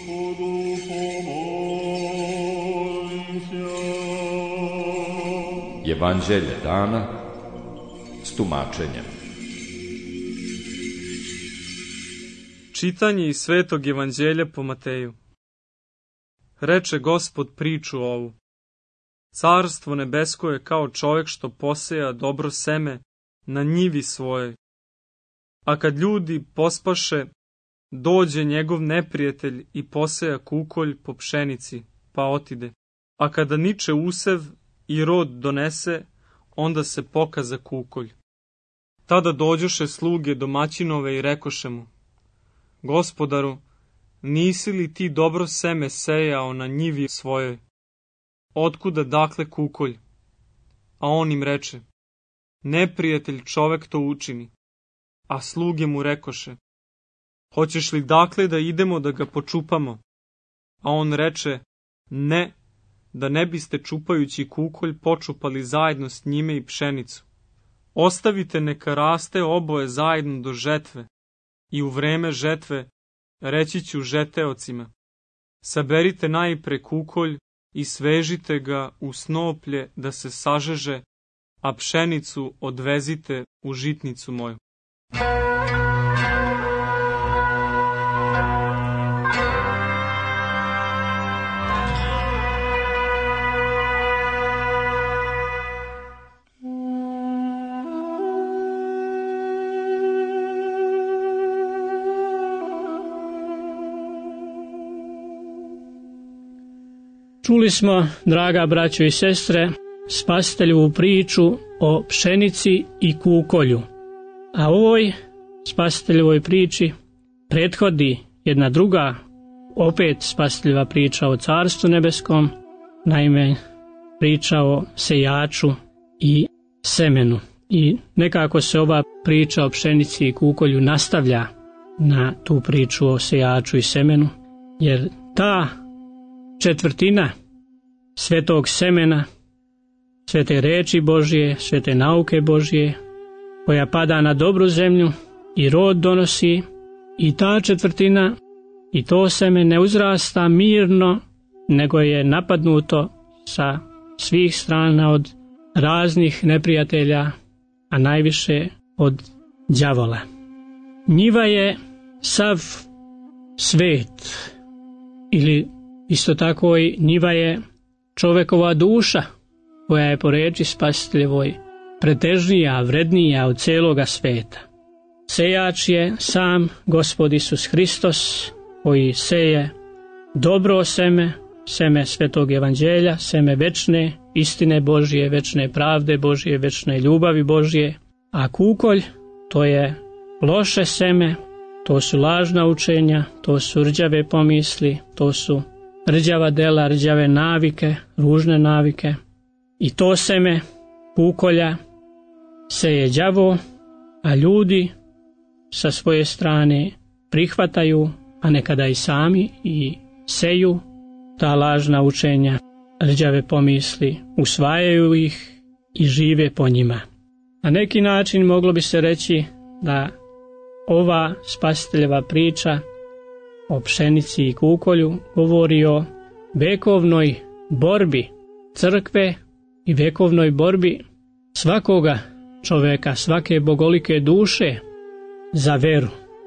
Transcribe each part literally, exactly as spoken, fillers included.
Evanđelje dana s tumačenjem. Čitanje iz Svetog Evanđelja po Mateju. Reče Gospod priču ovu. Carstvo nebesko je kao čovjek što poseja dobro seme na njivi svojoj. A kad ljudi pospaše, dođe njegov neprijatelj i poseja kukolj po pšenici, pa otide. A kada niče usev i rod donese, onda se pokaza kukolj. Tada dođoše sluge domaćinove i rekoše mu: Gospodaru, nisi li ti dobro seme sejao na njivi svojoj? Otkuda dakle kukolj? A on im reče: Neprijatelj čovek to učini. A sluge mu rekoše: Hoćeš li dakle da idemo da ga počupamo? A on reče: Ne, da ne biste čupajući kukolj počupali zajedno s njime i pšenicu. Ostavite neka raste oboje zajedno do žetve, i u vreme žetve reći ću žeteocima: Saberite najpre kukolj i svežite ga u snoplje da se sažeže, a pšenicu odvezite u žitnicu moju. Čuli smo, draga braćo i sestre, spasiteljevu priču o pšenici i kukolju. A ovoj spasiteljevoj priči prethodi jedna druga, opet spasiteljeva priča o Carstvu nebeskom, naime priča o sejaču i semenu. I nekako se ova priča o pšenici i kukolju nastavlja na tu priču o sejaču i semenu, jer ta četvrtina svetog semena, svete reči Božje, svete nauke Božje, koja pada na dobru zemlju i rod donosi, i ta četvrtina i to seme ne uzrasta mirno, nego je napadnuto sa svih strana od raznih neprijatelja, a najviše od đavola. Njiva je sav svet, ili isto tako i njiva je čovekova duša, koja je po reči spasiteljevoj pretežnija, vrednija od celoga sveta. Sejač je sam Gospod Isus Hristos, koji seje dobro seme, seme Svetog Evanđelja, seme večne istine Božje, večne pravde Božje, večne ljubavi Božje, a kukolj to je loše seme, to su lažna učenja, to su rđave pomisli, to su rđava dela, rđave navike, ružne navike. I to seme kukolja seje đavo, a ljudi sa svoje strane prihvataju, a nekada i sami, i seju ta lažna učenja, rđave pomisli, usvajaju ih i žive po njima. Na neki način moglo bi se reći da ova spasiteljeva priča o pšenici i kukolju govori o vekovnoj borbi crkve i vekovnoj borbi svakoga čoveka, svake bogolike duše za veru.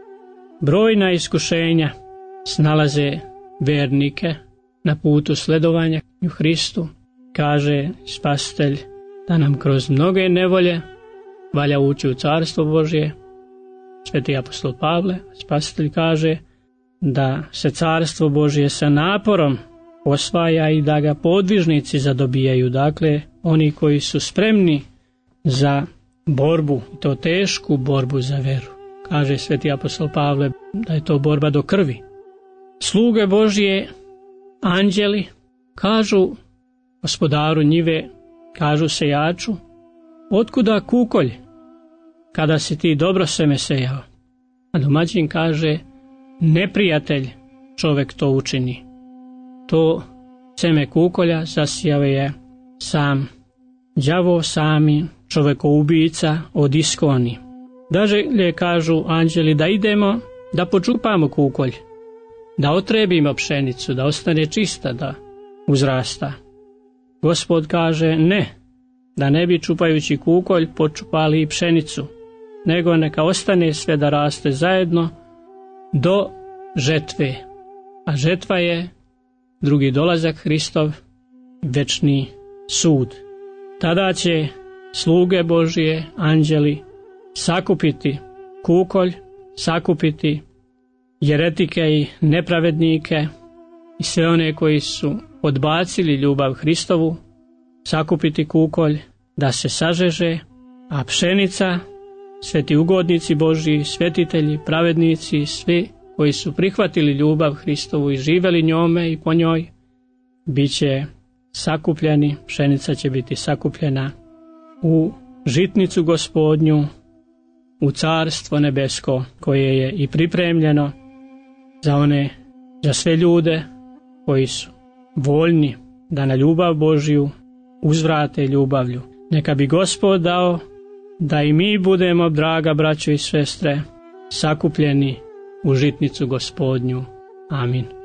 Brojna iskušenja snalaze vernike na putu sledovanja u Hristu. Kaže spasitelj da nam kroz mnoge nevolje valja ući u Carstvo Božje. Sveti apostol Pavle, spasitelj, kaže da se Carstvo Božje sa naporom osvaja i da ga podvižnici zadobijaju, dakle oni koji su spremni za borbu, i to tešku borbu za veru. Kaže sveti apostol Pavle da je to borba do krvi. Sluge Božje, anđeli, kažu gospodaru njive, kažu sejaču: Otkuda kukolj, kada si ti dobro seme sejao? A domaćin kaže: Neprijatelj čovek to učini. To seme kukolja zasijao je sam đavo, sami čovekoubica od iskoni. Dalje kažu anđeli da idemo da počupamo kukolj. da otrebimo pšenicu, da ostane čista, da uzrasta. Gospod kaže ne, da ne bi čupajući kukolj počupali i pšenicu, nego neka ostane sve da raste zajedno do žetve. A žetva je drugi dolazak Hristov, večni sud. Tada će sluge Božije, anđeli, sakupiti kukolj, sakupiti jeretike i nepravednike i sve one koji su odbacili ljubav Hristovu, sakupiti kukolj da se sažeže, a pšenica, sveti ugodnici Božji, svetitelji, pravednici, svi koji su prihvatili ljubav Hristovu i živeli njome i po njoj, bit će sakupljeni, pšenica će biti sakupljena u žitnicu Gospodnju, u carstvo nebesko koje je i pripremljeno za one, za sve ljude koji su voljni da na ljubav Božju uzvrate ljubavlju. Neka bi Gospod dao da i mi budemo, draga braćo i sestre, sakupljeni u žitnicu Gospodnju. Amin.